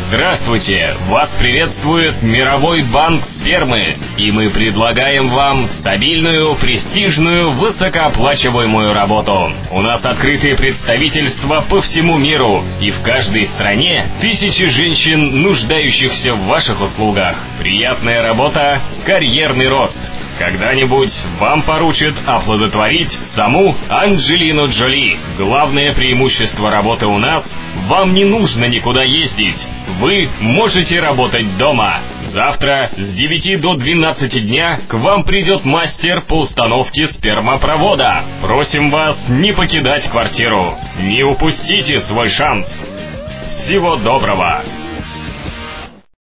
Здравствуйте! Вас приветствует Мировой банк спермы, и мы предлагаем вам стабильную, престижную, высокооплачиваемую работу. У нас открытые представительства по всему миру, и в каждой стране тысячи женщин, нуждающихся в ваших услугах. Приятная работа, карьерный рост. Когда-нибудь вам поручат оплодотворить саму Анджелину Джоли. Главное преимущество работы у нас – вам не нужно никуда ездить. Вы можете работать дома. Завтра с 9 до 12 дня к вам придет мастер по установке спермопровода. Просим вас не покидать квартиру. Не упустите свой шанс. Всего доброго!